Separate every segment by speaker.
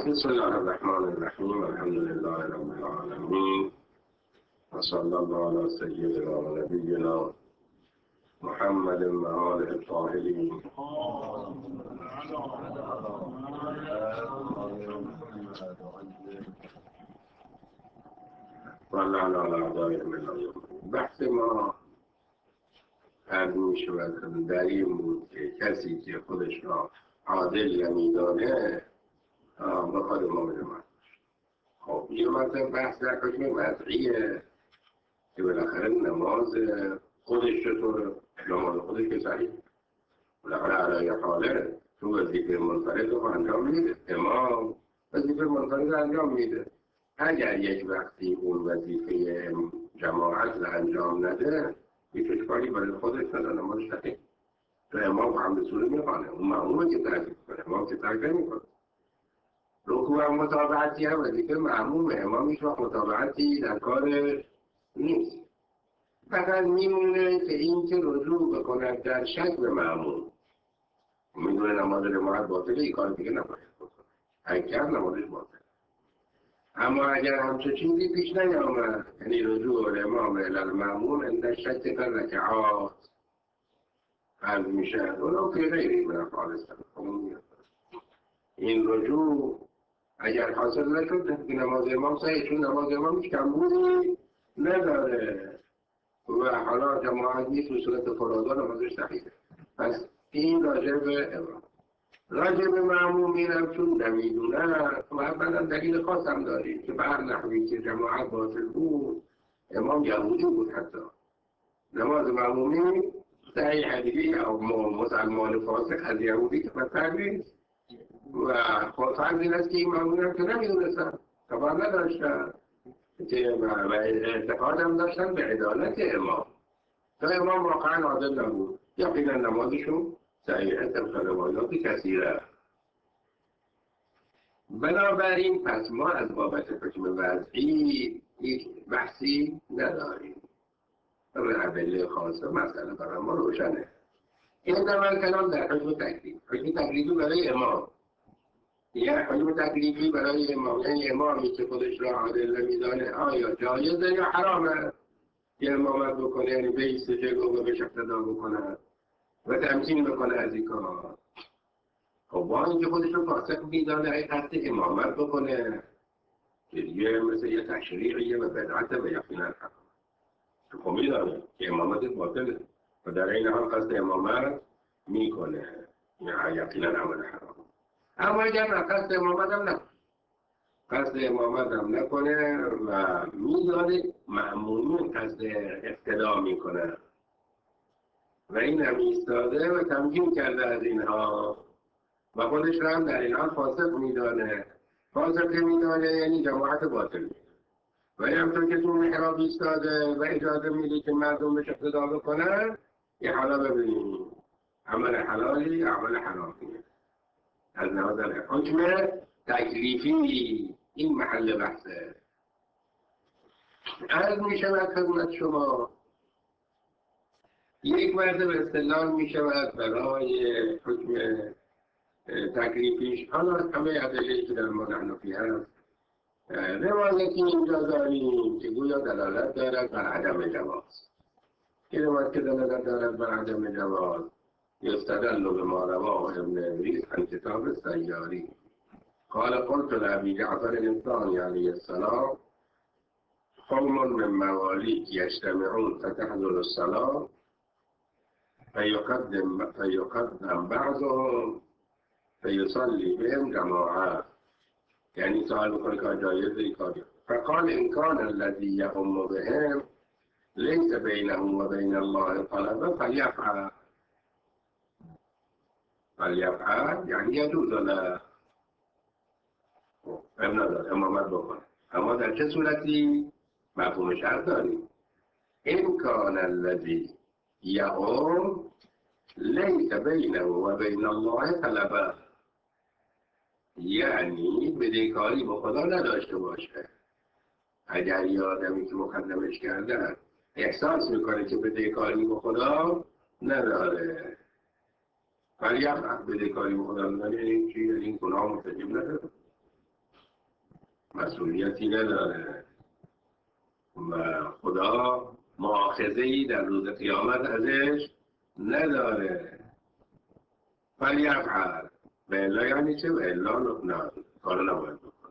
Speaker 1: بسم الله الرحمن الرحیم الحمد لله رب العالمین و صلی الله علی سیدنا و نبینا محمد و آله الطاهرین و لعن علی اعدائهم الی یوم الدین. بحث ما عرض می شود در این بود که کسی که خودش را عادل نمی‌داند بخواد امام جماعت. خب یه مثلا بحث در حکم وضعیه که بالاخره نماز خودش چطور، نماز خودش که صحیح بالاخره علای حاله تو وظیفه منفرد رو انجام میده، امام وظیفه منفرد رو انجام میده. اگر یک وقتی اون وظیفه جماعت رو انجام نده یک اشکالی برای خودش نداره، نماز صحیح. تو امام هم به سوره میخوانه، اون معمومه که ترک کنه، امام که ترک نمیکنه. رکوع هم متابعتی هم وظیفه معموم امام هیچ وقت متابعتی در کارش نیست. فقط میمونه که این که رجوع بکند در شک به معموم، میدونه نماز جماعت باطله، این کار دیگه نباید بکنه، اگه کرد نمازش باطله. اما اگر همچه چیزی پیش نیامد، یعنی رجوع الامام الی المأموم عند شک در رکعات حل میشه، اونو که غیری من افعال السلام. این رجوع اگر حاصل نشد نماز امام صحیح، چون نماز امام هیچ کمبودی نداره و حالا جماعت نیست به صورت فرادا نمازش صحیحه. پس این راجع به امام. راجع به معمومین هم چون نمیدونن و اولا دلیل خاص هم داریم که بر نحوی که جماعت باطل بود، امام یهودی بود، حتی نماز معمومین صحیح دیگه یا مسلمان فاسق از یهودی که بدتر نیست. و فرض این است که این معمول هم که نمیدونستن، خبر نداشتن که و اعتقاد هم داشتن به عدالت امام. تا امام واقعا عادل نبود، یقینا نمازشون صحیحه طبق روایات کثیره. بنابراین پس ما از بابت حکم وضعی یک بحثی نداریم. به ادله خاصه مسئله برای ما روشنه. این در کلام در حکم تکلیف، حکم تکلیفی برای امام، یه حکم تکلیفی برای امام، یعنی امامی که خودش را عادل نمیدانه آیا جایزه یا حرامه که امامت بکنه، یعنی به ایستجه و بهش اقتدا بکنه و تمکین بکنه از این کار. خب با اینکه خودش رو فاسق میدانه ای قصد امامت بکنه که دیگه مثل یه تشریعیه و بدعته و یقینا حرام. تو خب میدانه که امامت باطله و در این حال قصد امامت میکنه، یقینا عمل حرام. اما اگر قصد امامت هم نکنه، قصد امامت هم نکنه و میدانه معمولون قصد اقتدا میکنه و این هم ایستاده و تمکین کرده از اینها و خودش را هم در این حال فاسق میدانه. فاسق میدانه یعنی جماعت باطل میدانه و این همطور که تو محراب ایستاده و اجازه میده که مردم بهش اقتدا بکنن، یه حالا ببینیم عمل حلالی عمل حرامی از نظر حکم تکلیفی. این محل بحثه. عرض می شود خدمت شما یک مرتبه استدلال می شود برای حکم تکلیفیش. حالا همه ادله‌ای که در مورد حنفی هست روایتی اینجا داریم که گویا دلالت دارد بر عدم جواز. این روایت که دلالت دارد بر عدم جواز یستدل بما رواه ابن ادریس عن کتاب السیاری قال قلت لأبي جعفر الثاني عليه السلام قوم من مواليك يجتمعون فتحضر الصلاة فيقدم بعضهم فيصلي بهم جماعات، يعني سؤال بكل كان جائز. فقال إن كان الذي يؤم بهم ليس بينه وبين الله طلبا فليفعل، يعني يجوز له امامت بکنه. اما در چه صورتی؟ مفهوم شرط داریم. این کان الذی یؤم لیس بینه و بین الله طلبه، یعنی بدهکاری با خدا نداشته باشه. اگر یه آدمی که مقدمش کرده احساس میکنه که بدهکاری با خدا نداره، ولی بدهکاری با خدا نداره، این چیه؟ این گناه مرتکب نداره. مسئولیتی نداره و خدا مؤاخذه‌ای در روز قیامت ازش نداره. فلیفعل و الا یعنی چه؟ و الا نه کار نباید بکنه.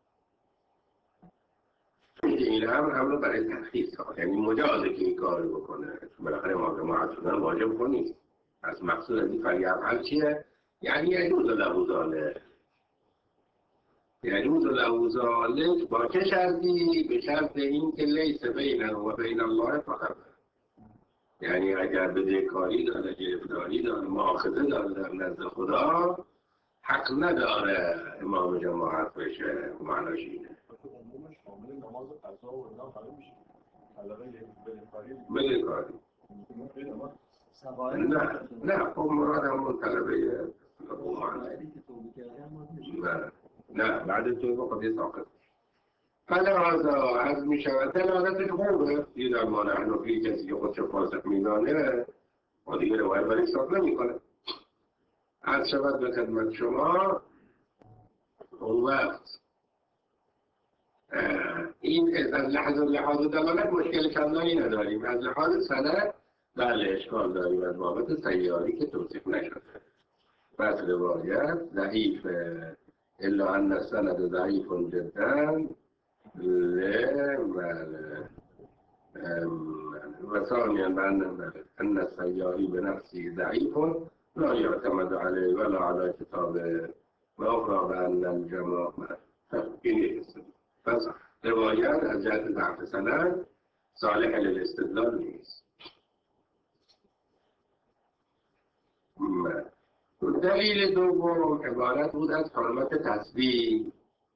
Speaker 1: این امر برای تخصیص ها، یعنی مجازه که این کار بکنه، بالاخره معجماعت شدن واجب کنید. از مقصود از این فلیفعل چیه؟ یعنی یجوز له ذلک، یجوز له ذلک با چه شرطی؟ به شرط این که لیس بینه و بین الله فقط، یعنی اگر بدهکاری داره، گرفتاری داره، مؤاخذه داره در نزد خدا، حق نداره امام جماعت بشه. معناش اینه. بدهکاری نه خب مراد همون طلبه نه بعد توی با خودی ساقط فلهذا از می شود دلالتش خوبه. دیدن ما نحنفی کسی که خودش فاسق میدانه و دیگه روایت برای حساب نمی کنه. از شود به خدمت شما اون وقت این از لحاظ دلالت مشکل کمایی نداریم. از لحاظ سند بله اشکال داریم از بابت سیاری که توصیف نشده. بس روایت ضعیف الا ان السند ضعیف جدا و ثانیا ان السیاری بنفسه ضعیف لا يعتمد عليه ولا على كتابه و اخرى بان الجماعه این پس روایت از جهت ضعف سند صالح للاستدلال نیست. دلیل دوم عبارت بود از حرمت تسبیح،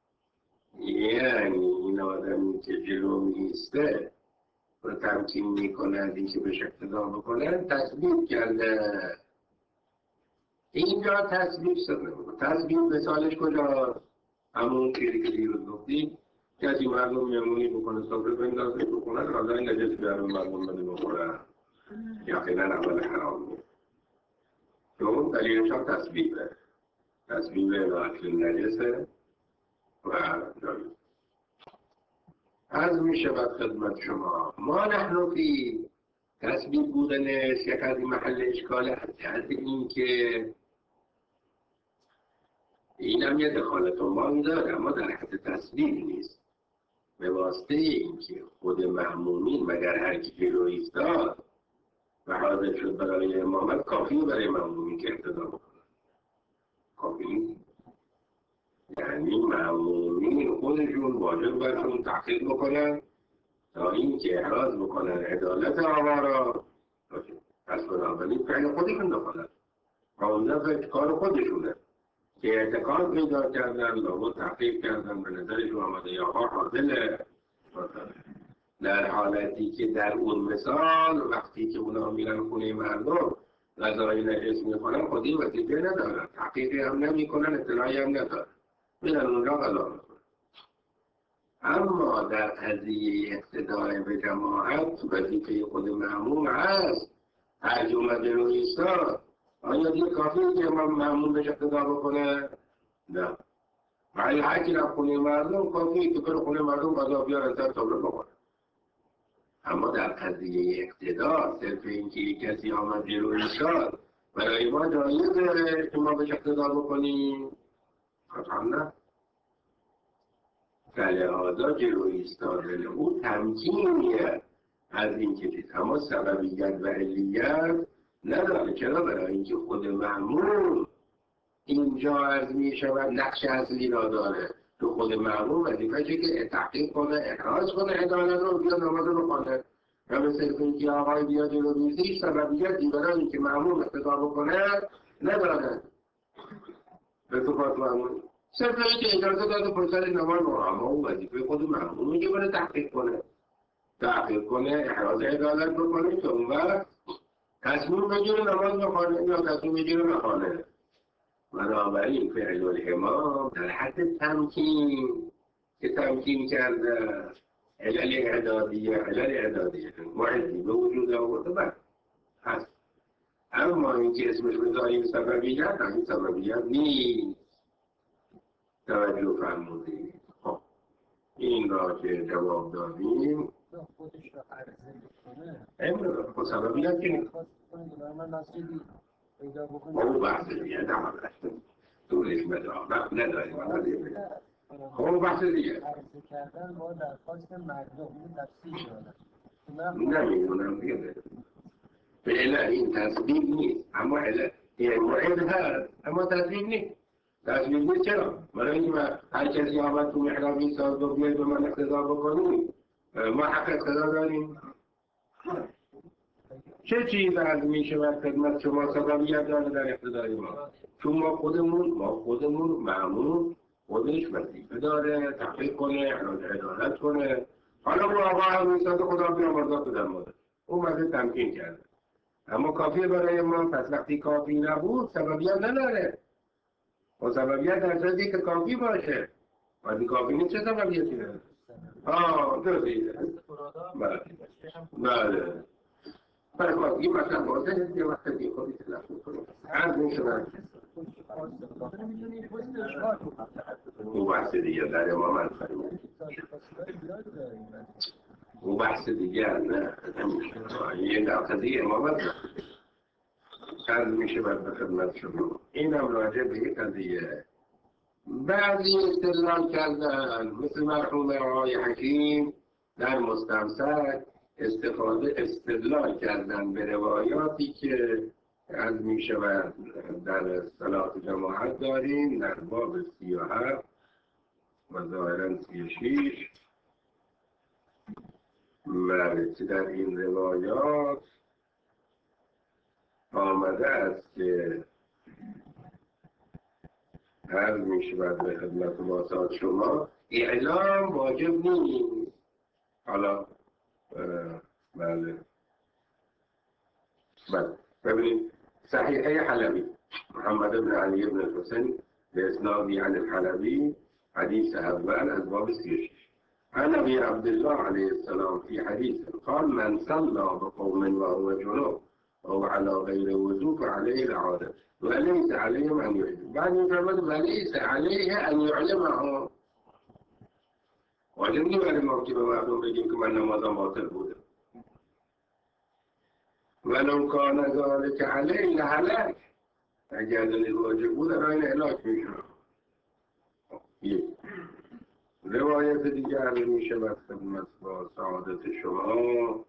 Speaker 1: یعنی این آدمی که جلو میسته و تمکین میکنه از اینکه بهش اقتدا بکنه تسبیح کرده. اینجا تسبیح تسبیح مثالش کجاست؟ همون چیزی که دیروز گفتیم کسی مردم مهمونی بکنه صبح بندازه بکنه غذای نجس بیاره مردم بده بخورن، یقینا اول حرام نیست. چون دلیلش هم تسبیحه، تسبیح اکل نجسه و جایی. از می شود خدمت شما ما نحن فی تسبیح بودنش یک از این محل اشکال از این که این هم یه دخالت ما داره اما در حد تسبیح نیست. به واسطه این که خود مأمومین مگر هر کی جلو ایستاد و حاضر شد برای امامت کافی برای مأمومین که اقتدا بکنه. کافی یعنی مأمومین خودشون واجب برشون تحقیق بکنن تا این که احراز بکنن عدالت آقا را پس بنابراین فعل خودشون دخالت و اونجا کار خودشونه که اعتقاد پیدا کردن لابد تحقیق کردن به نظرشون آمده یا آقا حاضله. در حالتی که در اون مثال وقتی که اونا میرن خونه مردم غذای نجس میخورن خودی وظیفه ندارن، تحقیقی هم نمیکنن، اطلاعی هم ندارن، میرن اونجا غذا میخورن. اما در قضیه اقتدای به جماعت وظیفه خود مأموم هست. هرچی اومده رو ایستاد آیا دیگه کافیه که مأموم بهش اقتدا بکنه؟ نه. ولی هرچی رفت خونه مردم کافیه که بره خونه مردم غذا بیارن سر تابلو بخوره. اما در قضیه اقتدا صرف اینکه کسی آمد جلو ایستاد برای ما جایزه که ما بهش اقتدا بکنیم؟ قطعا نه. فلهذا جلو ایستادن او تمکینیه از این که چیز، اما سببیت و علیت نداره. چرا؟ برای اینکه خود مأموم اینجا عرض می شود نقش اصلی را داره. تو خود مأموم وظیفه‌شه که تحقیق کنه، احراز کنه عدالت رو، بیا نماز رو بخونه. و به صرف اینکه آقای بیا جلو میزیش سببیتی برای اینکه مأموم اقتدا بکنه نداره. به تو پاس مأموم صرف اینکه اجازه داده پشتر نماز رو، اما اون وظیفه خود مأمومه که باید تحقیق کنه، احراز عدالت بکنه که اون وقت تصمیم بگیره نماز بخونه یا تصمیم بگیره نخونه. بنابراین فعل الامام در حد تمکین که تمکین کرده علل اعدادیه معدی به وجود آورده بر هست. اما اینکه اسمش بذاریم سببیت، همین سببیت نیست. توجه فرمودید. خب این را که جواب دادیم
Speaker 2: خودش را عرضه میکنه
Speaker 1: امروز خود سببیت که
Speaker 2: من مسجدی پیدا بکنم
Speaker 1: او بحث دیگه نمارد دورش مدارم نداریم خب بحث دیگه
Speaker 2: عرضه کردن با درخواست مردم این تفسیر دارد
Speaker 1: نمیدونم دیگه فعلا این تصویب نیست اما یه موعد هست اما تصویب نیست تصویب نیست چرا؟ برای اینکه هر کسی آمد تو محراب این ساز رو بیاید و من اقتدا بکنیم ما حق اقتدا داریم چه چیز از میشود خدمت شما سببیت داره در اقتدای ما چون ما خودمون معمول خودش وظیفه داره تحقیق کنه عدالت کنه حالا اون آقا هم میساز خدا بیامرزا تو در مورد اون مزه تمکین کرده اما کافیه برای ما پس وقتی کافی نبود سببیت نداره و سببیت در صورتی که کافی باشه وقتی کافی نیست چه سببیتی داره درسته بله بله این مثلا واضحه یه وقت دیگه خودی تلف میکنه عرض میشود او بحث دیگه در امامت فرمید او بحث دیگه نه یه در قضیه امامت عرض میشود به خدمت شما این هم راجع به یک قضیه بعضی استدلال کردن مثل مرحوم آقای حکیم در مستمسک استدلال کردن به روایاتی که از می شود در صلاة جماعت داریم در باب 37 و ظاهراً 36 که در این روایات آمده است که عرض می شود به خدمت واسط شما اعلام واجب نیست حالا بله ببینید صحیحه حلبی محمد بن علی بن الحسین به اسنادی عن الحلبی حدیث اول از باب 36 عن ابي عبد الله عليه السلام في حديث قال من صلى بقوم وهو جنوب أو على غير وضوء فعليه العادة وليس عليهم أن يعلم بعد يفرمد وليس عليه أن يعلمه واجب نہیں میرے موقع میں معلوم ہے کہ میں نمازاں باطل بوده ولو كان ذلك عليه لهلاك اگر دلیل واجب بود راه هلاک میشد روایت دیگر میشه و خدمت با سعادت شما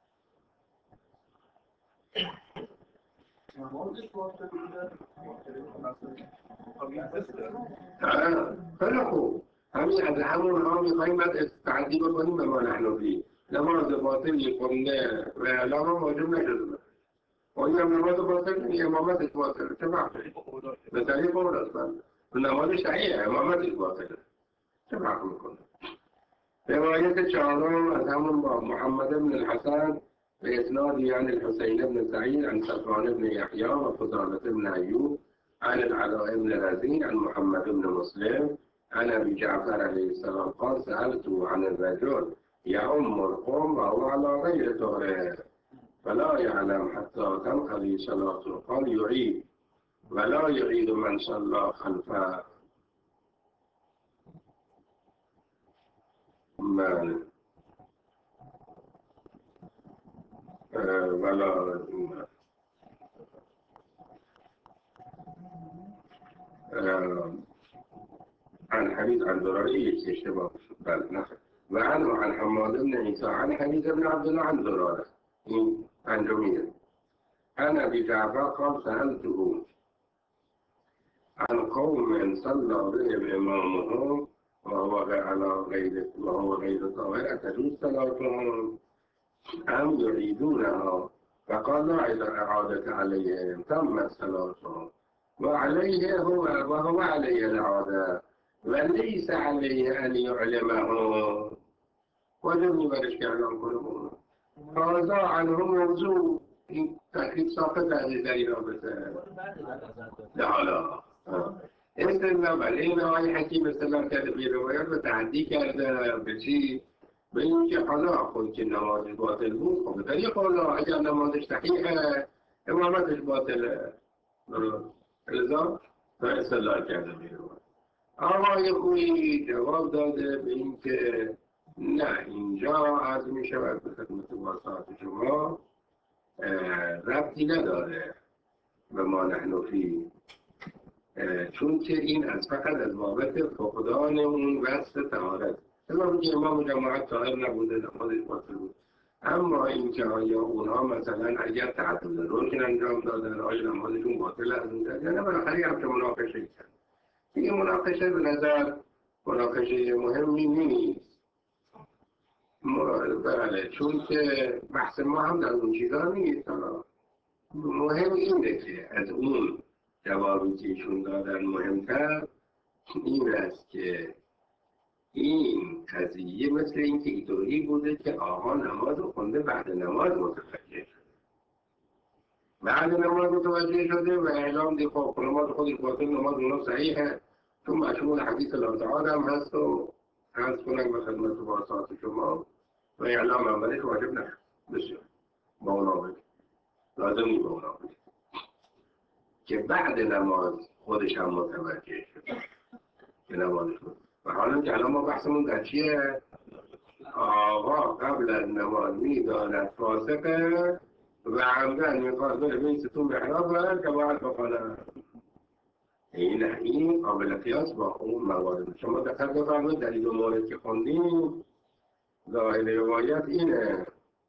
Speaker 1: خیلی خوب همین از همون ها میخواییم بعد تعدی بکنیم به ما نحنفی نماز باطلی خونده و اعلام هم واجب نشده و این هم نماز باطل امامتش باطله چه فرقی؟ به طریق قول است نماز صحیحه امامتش باطله چه فرق میکنه؟ روایت چهارم از همون با محمد بن الحسن به اسنادی عن الحسين بن سعيد عن صفوان بن يحيى وفضالة بن أيوب عن العلاء بن رزين عن محمد بن مسلم عن أبي جعفر عليه السلام قال سألته عن الرجل يعم القوم وهو على غير طهره فلا يعلم حتى تنقضي صلاته قال يعيد ولا يعيد من صلى خلفه ولا عن حديث عن ذراري اشتباه وعنه عن حماد بن عيسى عن حديث ابن عبد الله عن ذرارة عن جميل عن أبي جعفر قال سألته عن قوم صلى بهم إمامهم وهو غير طاهر تجوز صلاتهم أم يعيدونها فقال لا إعادة عليهم تمت صلاتهم وعليه وهو عليه العادة وليس عليه أن يعلمه وجبني برش كعلم كلهم هذا عنه موضوع تحقیق ساقط از در این رابطه لا استدلال بر این آقای حکیم استدلال کرده به روایات رو تعدی کرده به چی؟ به این که حالا خود که نمازش باطل بود خب در یک حالا اگر نمازش صحیحه امامتش باطله لذا استدلال کرده به روایات آقای خویی جواب داده به این که نه اینجا عرض می شود به خدمت واسطات شما ربطی نداره به ما نحن فی، چون که این از فقط از بابت فقدان اون وصف طهارت. حساب که امام جماعت طاهر نبوده نمازش باطل بود، اما این که آیا اونها مثلا اگر تعدد روشن انجام دادن آیا نمازشون باطل از اون داد یا نه، بالاخره هم که مناقشه کرد. این مناقشه به نظر مناقشه مهمی نیست. بله، چون که بحث ما هم در اون چیزا نیست. مهم اینه که از اون جوابی که ایشون دادن مهمتر این است که این قضیه مثل این که اینطوری بوده که آقا نماز رو خونده، بعد نماز متوجه شده، بعد نماز متوجه شده و اعلام دی خب نماز خودش باطل، نماز اونا صحیحه، چون مشمول حدیث لازعاد هم هست و هست کنم به خدمت واسطات شما و اعلام اولش واجب نشد. بسیار با اونا بگید لازمی با اونا بگید که بعد نماز خودش هم متوجه شد که نمازش بود. و حالا که الان ما بحثمون در چیه؟ آقا قبل از نماز میداند فاسقه و عمدن میخواد بره بین ستون محراب برد که باید بخانه. این قابل قیاس با اون موارد. شما دقت بفرمایید در این دو مورد که خوندیم ظاهر روایت اینه.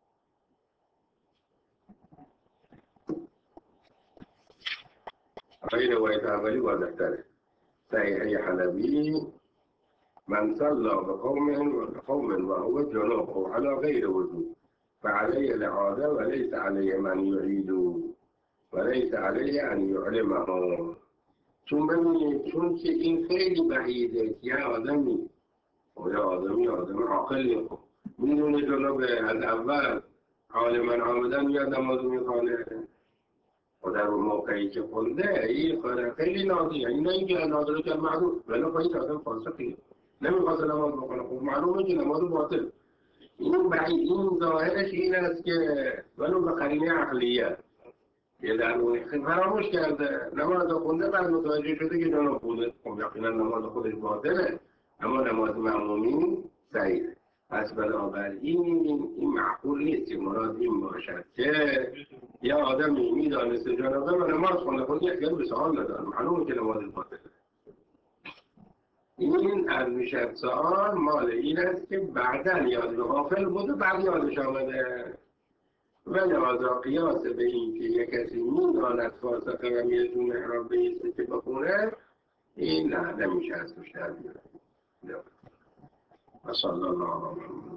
Speaker 1: این روایت اولی واضح‌تره. صحیحه حلبی من صلى بقوم وهو جنوب أو على غير وضوء فعليه الإعادة وليس عليه من يعيد وليس عليه أن يعلمه. چون ببینید چون که این خیلی بعیده که یه آدمی آدم عاقلی میدونه جنوب از اول عالما عامدن میاد نماز میخوانه و در اون موقعی که خونده این خیلی نادیه. این نه اینکه نادره که معروف ولی خواهی آدم فاسقی نمیخواست نماز بکنه، خب معلومه که نماز باطل. این ظاهرش این است که ولو به قرینه عقلیه که در اون فراموش کرده نماز خونده، بعد متوجه شده که جناب بوده، خب یقینا نماز خودش باطله اما نماز معمومی صحیحه. پس بنابراین این معقول نیست که مراد این باشد که یا آدمی میدانسته جنابه و نماز خونده خود احتیاج به سوال نداره، معلومه که نماز باطله. این از میشد سوال مال این است که بعدن یاد غافل بوده بعد یادش آمده و لحاظا قیاس به این که یک کسی میداند فاسقه و میتون محراب بیسته که بخونه این نه نمیشه از توش در بیاره. و صلی الله علیه